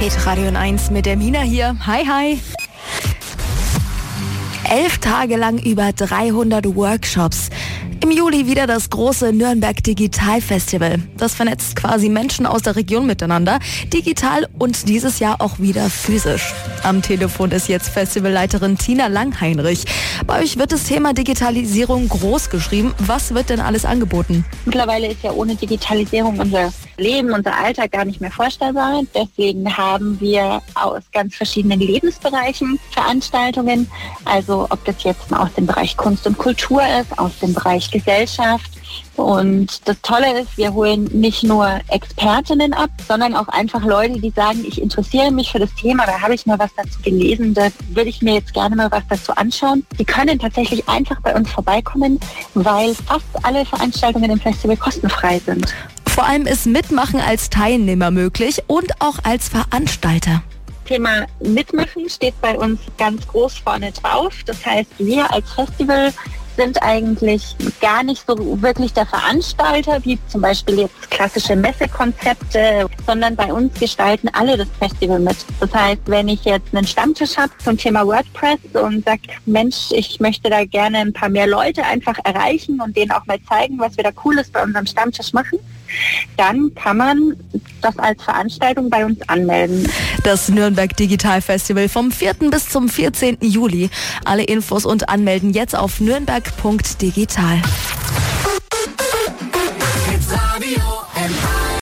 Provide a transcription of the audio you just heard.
Hitradio 1 mit der Mina hier. Hi, hi. 11 Tage lang über 300 Workshops. Im Juli wieder das große Nürnberg Digital Festival. Das vernetzt quasi Menschen aus der Region miteinander, digital und dieses Jahr auch wieder physisch. Am Telefon ist jetzt Festivalleiterin Tina Langheinrich. Bei euch wird das Thema Digitalisierung groß geschrieben. Was wird denn alles angeboten? Mittlerweile ist ja ohne Digitalisierung unser Leben, unser Alltag gar nicht mehr vorstellbar. Deswegen haben wir aus ganz verschiedenen Lebensbereichen Veranstaltungen. Also ob das jetzt aus dem Bereich Kunst und Kultur ist, aus dem Bereich Gesellschaft. Und das Tolle ist, wir holen nicht nur Expertinnen ab, sondern auch einfach Leute, die sagen, ich interessiere mich für das Thema, da habe ich mal was dazu gelesen, da würde ich mir jetzt gerne mal was dazu anschauen. Die können tatsächlich einfach bei uns vorbeikommen, weil fast alle Veranstaltungen im Festival kostenfrei sind. Vor allem ist Mitmachen als Teilnehmer möglich und auch als Veranstalter. Thema Mitmachen steht bei uns ganz groß vorne drauf. Das heißt, wir als Festival sind eigentlich gar nicht so wirklich der Veranstalter, wie zum Beispiel jetzt klassische Messekonzepte, sondern bei uns gestalten alle das Festival mit. Das heißt, wenn ich jetzt einen Stammtisch habe zum Thema WordPress und sage, Mensch, ich möchte da gerne ein paar mehr Leute einfach erreichen und denen auch mal zeigen, was wir da Cooles bei unserem Stammtisch machen, dann kann man das als Veranstaltung bei uns anmelden. Das Nürnberg Digital Festival vom 4. bis zum 14. Juli. Alle Infos und Anmelden jetzt auf nürnberg.digital.